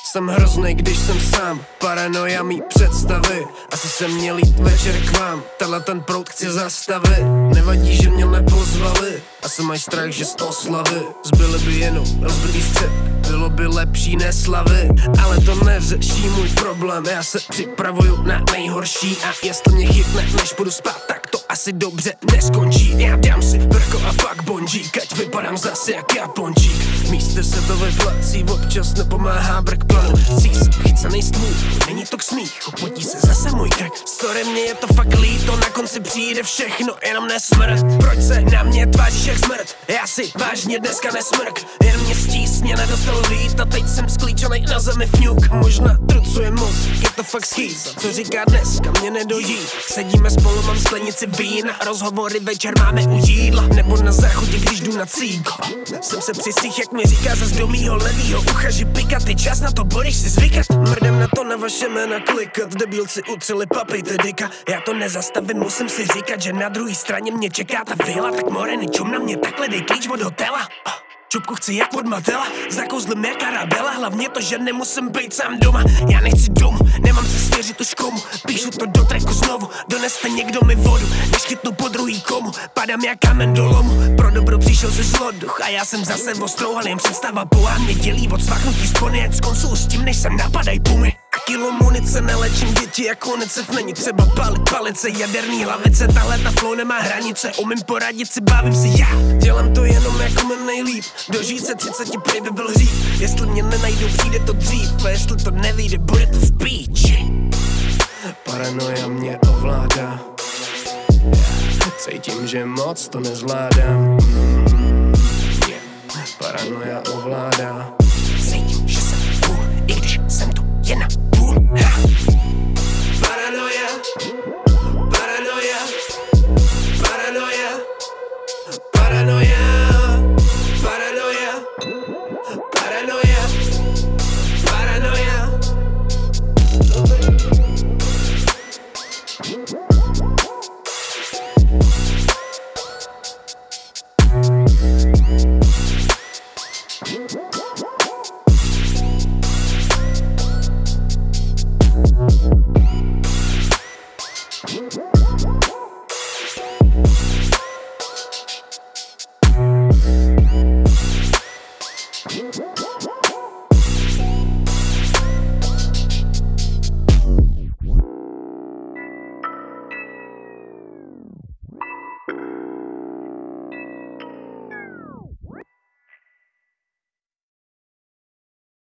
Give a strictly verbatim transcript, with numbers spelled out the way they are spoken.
Jsem hroznej, když jsem sám, paranoja mý představy. Asi jsem měl jít večer k vám, tenhle ten proud chci zastavit. Nevadí, že mě nepozvali, asi mají strach, že z oslavy zbyly by jenom rozbitý střep, bylo by lepší neslavy. Ale to neřeší můj problém, já se připravuju na nejhorší. A jestli mě chytne, než půjdu spát, tak to asi dobře neskončí. Já dám si brko a pak bondžík, ať vypadám zase jak Japončík. V místě se to vyplací, občas nepomáhá brk planu. Chci se chycenej stůl, není to k smíchu, potí se zase můj krk. Sorry, mně je to fakt líto, na konci přijde všechno, jenom nesmrt. Proč se na mě tváříš jak smrt? Já si vážně dneska nesmrk, jen mě stísně nedostal vít. A teď jsem sklíčenej na zemi fňuk, možná trucuje moc, je to fakt schýza. Co říká dneska, mě nedojí. Sedíme spolu, mám sklenici vína, rozhovory večer máme u jídla, nebo na záchodě, když jdu na cíko. Jsem se přisích, jak mi říká zas do mýho levýho ucha, že pikat je čas na to, budeš si zvykat. Mrdem na to na vaše jména klikat, debilci utřeli papejte dika. Já to nezastavím, musím si říkat, že na druhé straně mě čeká ta vila. Tak moreny, čum na mě, takhle dej klíč od hotela. Čupku chci jak od Matela, zakouzlím jak Arabela. Hlavně to, že nemusím být sám doma. Já nechci domů, nemám se svěřit už komu. Píšu to do tracku znovu, doneste někdo mi vodu. Když chytnu po druhý komu, padám jak kamen do lomu. Pro dobro přišel ze zloduch a já jsem zase ostrouhal. Jen představa boha mě dělí od svaknutí spony. Ať skoncuju s tím, než sem napadaj pumy. A kilo munice, nelečím děti jak UNICEF. Není třeba palit palice, jaderný hlavice. Tahle ta flow nemá hranice, umím poradit si, bavím si já. Dělám to jenom jako mi nejlíp, dožít se třiceti prej by byl hřích. Jestli mě nenajdou, přijde to dřív, a jestli to nevyjde, bude to v píči. Paranoja mě ovládá, cítím, že moc to nezvládám. mm, yeah. Paranoja ovládá.